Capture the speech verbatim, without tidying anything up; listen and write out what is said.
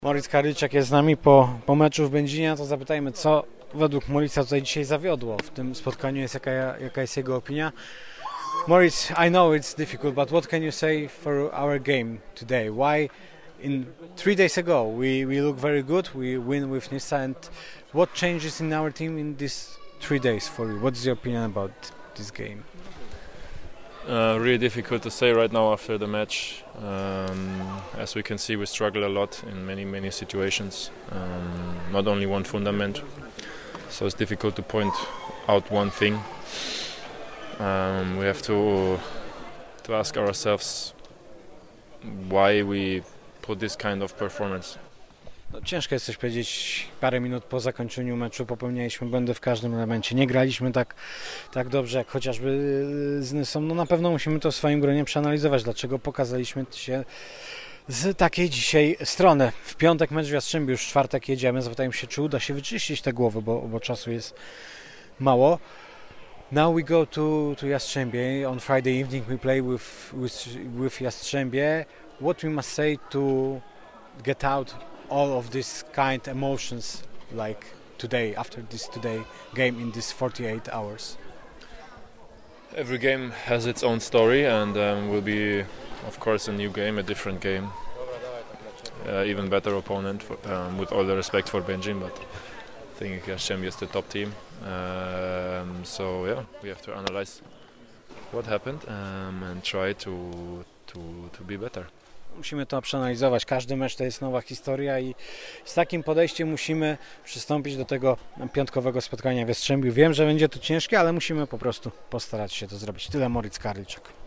Moritz Karliczak jest z nami po, po meczu w Będzinie, to zapytajmy, co według Moritza tutaj dzisiaj zawiodło w tym spotkaniu, jest jaka, jaka jest jego opinia. Moritz, I know it's difficult, but what can you say for our game today? Why in three days ago we, we look very good, we win with Nysa, and what changes in our team in these three days for you? What's your opinion about this game? Uh, really difficult to say right now after the match. Um, as we can see, we struggle a lot in many, many situations. Um, not only one fundament, so it's difficult to point out one thing. Um, we have to to ask ourselves why we put this kind of performance. No, ciężko jest coś powiedzieć. Parę minut po zakończeniu meczu popełnialiśmy błędy w każdym elemencie. Nie graliśmy tak, tak dobrze jak chociażby z Nysą. No, na pewno musimy to w swoim gronie przeanalizować, dlaczego pokazaliśmy się z takiej dzisiaj strony. W piątek mecz w Jastrzębiu, już w czwartek jedziemy. Zapytajmy się, czy uda się wyczyścić te głowy, bo, bo czasu jest mało. Now we go to, to Jastrzębie. On Friday evening we play with, with, with Jastrzębie. What we must say to get out all of this kind emotions like today, after this today game in this forty-eight hours? Every game has its own story, and um, will be, of course, a new game, a different game, uh, even better opponent. For, um, with all the respect for Benjin, but I think Jastrzębie is the top team. Um, so yeah, we have to analyze what happened um, and try to to to be better. Musimy to przeanalizować. Każdy mecz to jest nowa historia i z takim podejściem musimy przystąpić do tego piątkowego spotkania w Jastrzębiu. Wiem, że będzie to ciężkie, ale musimy po prostu postarać się to zrobić. Tyle Moritz Karliczak.